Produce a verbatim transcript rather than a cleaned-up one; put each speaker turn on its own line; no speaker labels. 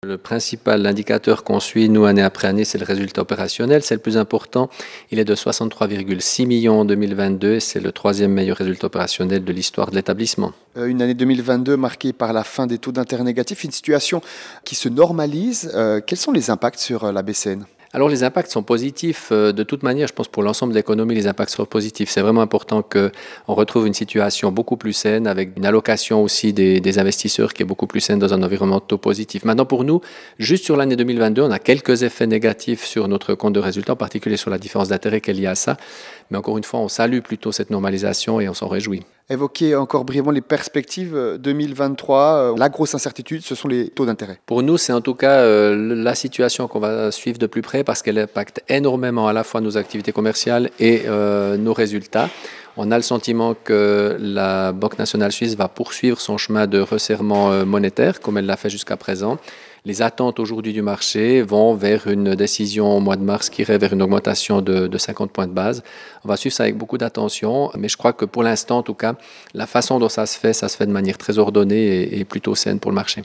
Le principal indicateur qu'on suit, nous, année après année, c'est le résultat opérationnel. C'est le plus important. Il est de soixante-trois virgule six millions en deux mille vingt-deux et c'est le troisième meilleur résultat opérationnel de l'histoire de l'établissement.
Une année deux mille vingt-deux marquée par la fin des taux d'intérêt négatifs, une situation qui se normalise. Euh, quels sont les impacts sur la B C N ?
Alors les impacts sont positifs. De toute manière, je pense pour l'ensemble de l'économie, les impacts sont positifs. C'est vraiment important qu'on retrouve une situation beaucoup plus saine, avec une allocation aussi des, des investisseurs qui est beaucoup plus saine dans un environnement de taux positif. Maintenant pour nous, juste sur l'année deux mille vingt-deux, on a quelques effets négatifs sur notre compte de résultat, en particulier sur la différence d'intérêt qui est liée à ça. Mais encore une fois, on salue plutôt cette normalisation et on s'en réjouit.
Évoquez encore brièvement les perspectives deux mille vingt-trois. La grosse incertitude, ce sont les taux d'intérêt.
Pour nous, c'est en tout cas euh, la situation qu'on va suivre de plus près parce qu'elle impacte énormément à la fois nos activités commerciales et euh, nos résultats. On a le sentiment que la Banque nationale suisse va poursuivre son chemin de resserrement euh, monétaire comme elle l'a fait jusqu'à présent. Les attentes aujourd'hui du marché vont vers une décision au mois de mars qui irait vers une augmentation de, de cinquante points de base. On va suivre ça avec beaucoup d'attention, mais je crois que pour l'instant, en tout cas, la façon dont ça se fait, ça se fait de manière très ordonnée et, et plutôt saine pour le marché.